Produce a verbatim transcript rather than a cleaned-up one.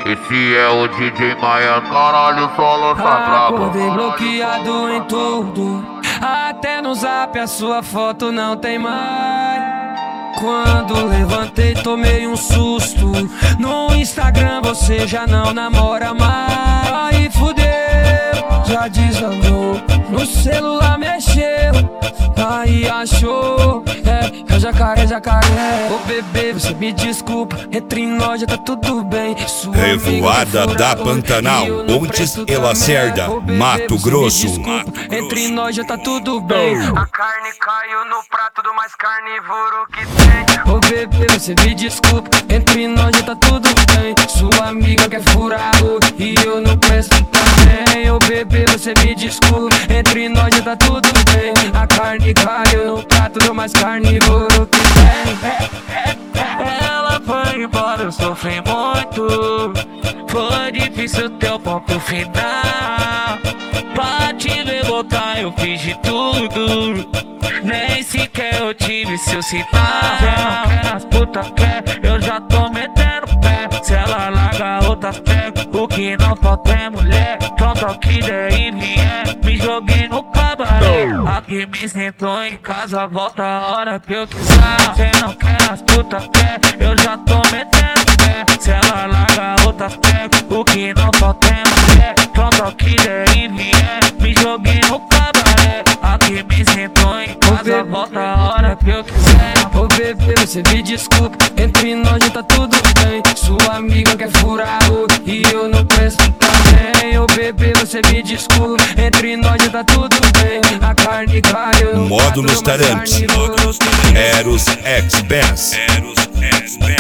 Esse é o D J Maia, caralho, solo sagrado. Acordei bloqueado em tudo, até no zap a sua foto não tem mais. Quando levantei tomei um susto, no Instagram você já não namora mais. Aí fudeu, já desandou, no celular mexeu, aí achou, é, é jacaré, jacaré. Ô bebê, você me desculpa, entre nós já tá tudo bem. Sua Revoada da Pantanal, Pontes e Lacerda, Mato Grosso. Desculpa, entre nós já tá tudo bem. A carne caiu no prato do mais carnívoro que tem. Ô bebê, você me desculpa, entre nós já tá tudo bem. Sua amiga quer furar o e eu não presto também. Ô bebê, você me desculpa, entre nós já tá tudo bem. A carne caiu no prato do mais carnívoro que tem. Ela foi embora, eu sofri muito. Foi difícil ter o ponto final. Pra te ver voltar eu fiz de tudo, nem sequer eu tive seu sinal. Se não quer as putas quer, eu já tô metendo pé. Se ela larga outras pega, o que não falta é mulher. Pronto ao que der e vier, me joguei no cabaré. Aqui me sentou em casa, volta a hora que eu quiser. Se não quer as putas quer, eu já tô metendo pé. Se ela larga outras pega, o que não falta é mulher. Pronto ao que der e vier, me joguei no cabaré. Aqui me sentou em casa, volta a hora que eu quiser. Ô bebê, você me desculpa, entre nós já tá tudo bem. Sua amiga quer furar o e eu não presto também. Ô bebê, você me desculpa, entre nós já tá tudo bem. A carne caiu no Modo nos tarantes, Eros X-Bass.